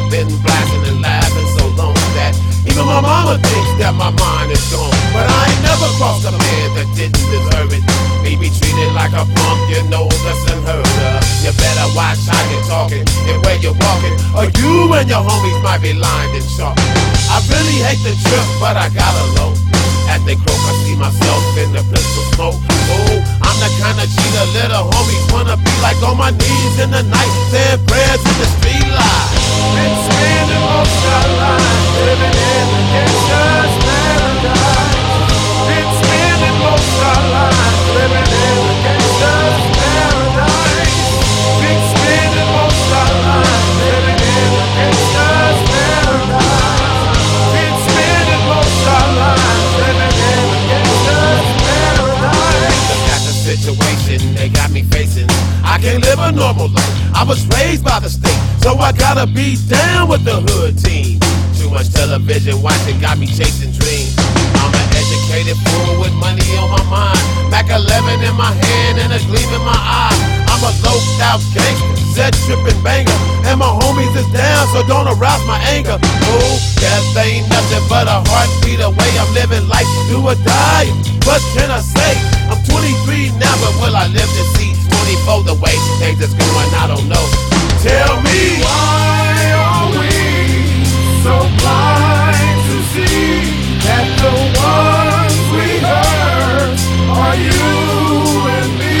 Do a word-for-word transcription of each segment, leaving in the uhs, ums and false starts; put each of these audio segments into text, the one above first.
been blasting and laughing so long that even my mama thinks that my mind is gone. But I ain't never crossed a man that didn't deserve it. Me be treated like a punk, you know that's unheard of. You better watch how you're talking and where you're walking, or you and your homies might be lined and sharp. I really hate the trip, but I gotta low. As they croak, I see myself in the pistol smoke. Oh, I'm the kind of G the little homies wanna be like, on my knees in the night, saying prayers in the street light. Been spending most of our lives living in the gangster's paradise. Been spending most of our lives living in the gangster's paradise. Been spending most of our lives living in the gangster's paradise. Been spending most of our lives living in the gangster's paradise. Look at the situation they got me facing. I can't live a normal life. I was raised by the state, so I gotta be down with the hood team. Too much television watching got me chasing dreams. I'm an educated fool with money on my mind, Mac eleven in my hand and a gleam in my eye. I'm a loped out gangster, set tripping banger, and my homies is down, so don't arouse my anger. Oh, death ain't nothing but a heartbeat away. I'm living life, do or die. What can I say? I'm twenty-three now, but will I live to see twenty-four? The way things is going, I don't know. Tell me, why are we so blind to see that the ones we hurt are you and me?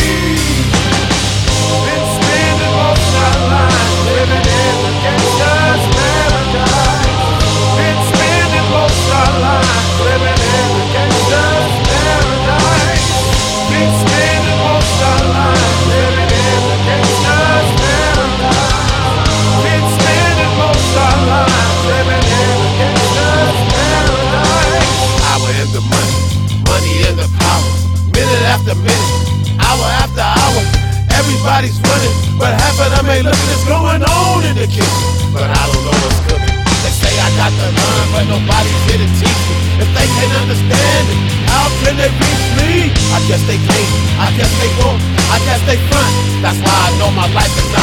Been spending most of our lives living in the gangster's paradise. Been spending most of our lives living in the gangster's paradise. Been spending most of our lives living in the gangster's paradise. Been spending most of our lives living in the gangster's paradise. Power in the money, money in the power. Minute after minute, hour after hour, everybody's running, but half of them ain't looking what's going on in the kitchen. But I don't know what's cooking. They say I got to learn, but nobody's here to teach me. If they can't understand it, how can they reach me? I guess they can't, I guess they won't, I guess they front. That's why I know my life is not